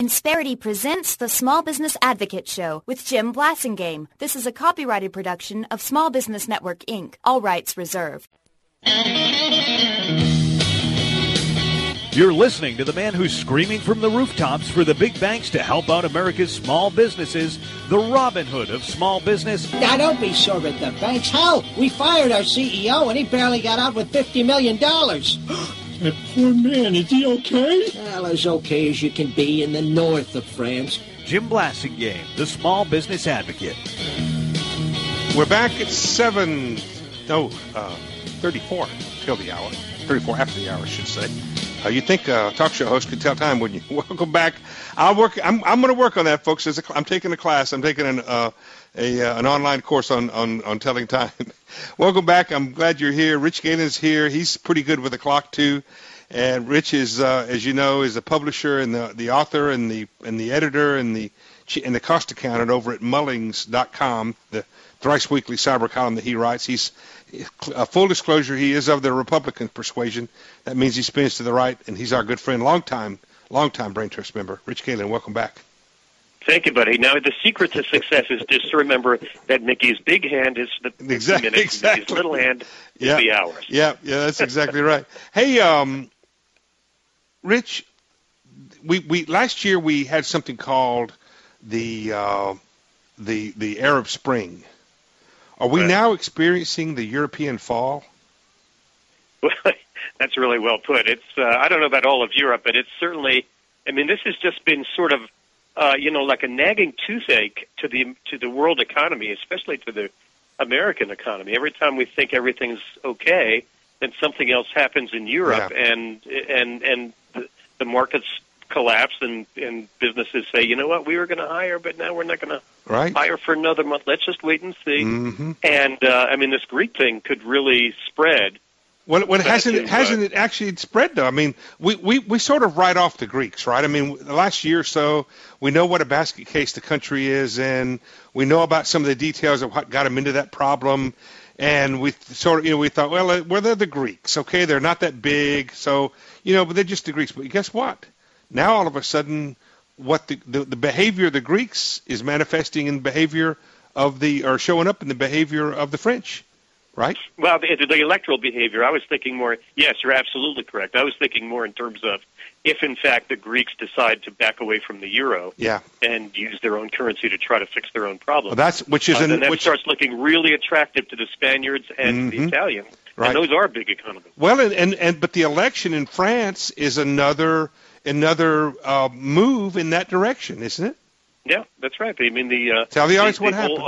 Insperity presents the Small Business Advocate Show with Jim Blasingame. This is a copyrighted production of Small Business Network, Inc. All rights reserved. You're listening to the man who's screaming from the rooftops for the big banks to help out America's small businesses, the Robin Hood of small business. Now, don't be sore at the banks. Hell, we fired our CEO and he barely got out with $50 million. That poor man, is he okay? Well, as okay as you can be in the north of France. Jim Blasingame, the Small Business Advocate. We're back at 34 till the hour. 34 after the hour, I should say. You'd think a talk show host could tell time, wouldn't you? Welcome back. I'm going to work on that, folks. I'm taking a class. I'm taking an online course on telling time. Welcome back. I'm glad you're here. Rich Galen's here. He's pretty good with the clock too. And Rich is, as you know, is a publisher and the author and the editor and the cost accountant over at Mullings.com, the thrice weekly cyber column that he writes. He's full disclosure, he is of the Republican persuasion. That means he spins to the right, and he's our good friend, long time Brain Trust member. Rich Galen, welcome back. Thank you, buddy. Now, the secret to success is just to remember that Mickey's big hand is the minutes, exactly. Mickey's little hand is the hours. Yeah, that's exactly right. Hey, Rich, we last year we had something called the Arab Spring. Are we now experiencing the European fall? Well, that's really well put. It's I don't know about all of Europe, but it's certainly. I mean, this has just been sort of, like a nagging toothache to the world economy, especially to the American economy. Every time we think everything's okay, then something else happens in Europe, and the markets collapse, and businesses say, you know what, we were going to hire, but now we're not going to hire for another month. Let's just wait and see. Mm-hmm. And this Greek thing could really spread. Well, hasn't it actually spread though? I mean, we sort of write off the Greeks, right? I mean, the last year or so, we know what a basket case the country is in. We know about some of the details of what got them into that problem. And we sort of, we thought, well, they're the Greeks, okay? They're not that big, so, but they're just the Greeks. But guess what? Now, all of a sudden, what the behavior of the Greeks is manifesting in behavior or showing up in the behavior of the French, right? Well, the electoral behavior, I was thinking more, yes, you're absolutely correct. I was thinking more in terms of if, in fact, the Greeks decide to back away from the euro and use their own currency to try to fix their own problems. Well, then that starts looking really attractive to the Spaniards and the Italians. Right. And those are big economies. Well, but the election in France is another move in that direction, isn't it? Yeah, that's right. I mean, tell the audience what happened.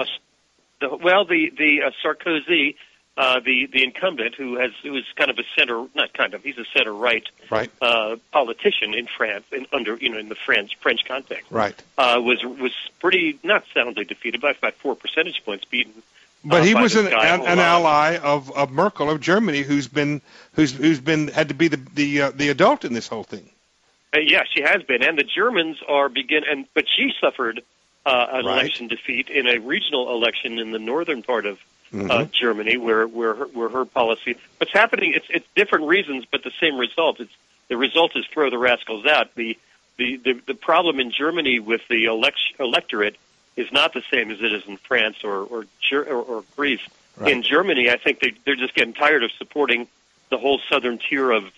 Sarkozy, the incumbent, who is kind of he's a center right politician in France, in the French context. Right. Was pretty not soundly defeated by about 4 percentage points, beaten. But he was an ally of Merkel of Germany, who's had to be the adult in this whole thing. Yeah, she has been, and the Germans are but she suffered an election defeat in a regional election in the northern part of Germany, where her policy. What's happening? It's different reasons, but the same result. The result is throw the rascals out. The problem in Germany with the electorate is not the same as it is in France or Greece. Right. In Germany, I think they're just getting tired of supporting the whole southern tier of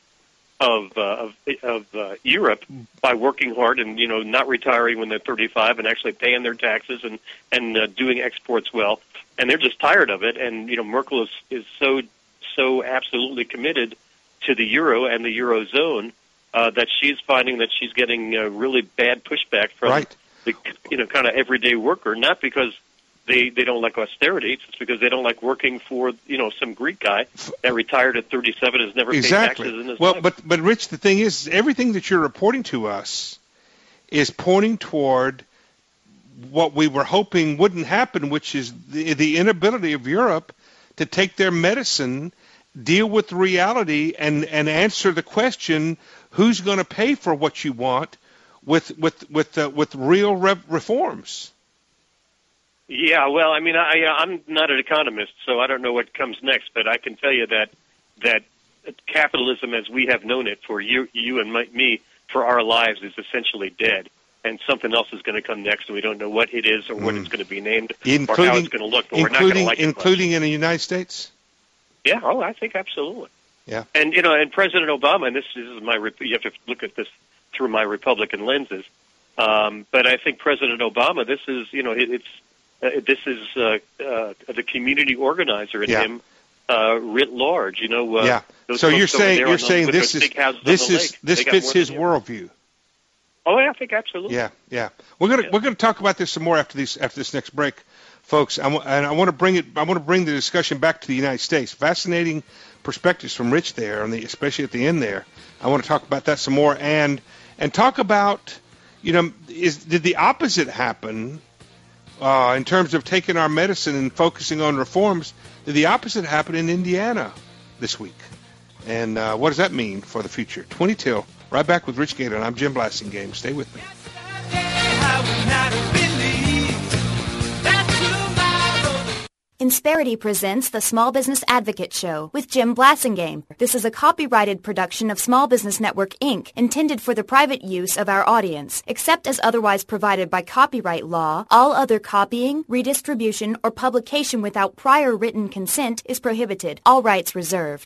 Europe by working hard and not retiring when they're 35 and actually paying their taxes and doing exports well, and they're just tired of it. And Merkel is so absolutely committed to the euro and the eurozone that she's finding that she's getting really bad pushback from the kind of everyday worker, not because they don't like austerity. It's just because they don't like working for some Greek guy that retired at 37 has never paid taxes in his life. But Rich, the thing is, everything that you're reporting to us is pointing toward what we were hoping wouldn't happen, which is the inability of Europe to take their medicine, deal with reality, and answer the question: who's going to pay for what you want with real reforms? Yeah, well, I mean, I'm not an economist, so I don't know what comes next, but I can tell you that capitalism, as we have known it for you and me, for our lives is essentially dead, and something else is going to come next, and we don't know what it is or what it's going to be named or how it's going to look, but we're not going to like it much. Including in the United States? Yeah, I think absolutely. Yeah. And, you know, and President Obama, and this is you have to look at this through my Republican lenses, but I think President Obama, this is, you know, this is the community organizer in him writ large, you know. So you're saying this fits his worldview. Oh, I think absolutely. Yeah. We're gonna talk about this some more after this next break, folks. I want to bring the discussion back to the United States. Fascinating perspectives from Rich there, especially at the end there. I want to talk about that some more and talk about, you know, did the opposite happen in terms of taking our medicine and focusing on reforms? Did the opposite happen in Indiana this week? And what does that mean for the future? 20 till. Right back with Rich Gator, and I'm Jim Blasingame. Stay with me. Insperity presents the Small Business Advocate Show with Jim Blasingame. This is a copyrighted production of Small Business Network, Inc., intended for the private use of our audience. Except as otherwise provided by copyright law, all other copying, redistribution, or publication without prior written consent is prohibited. All rights reserved.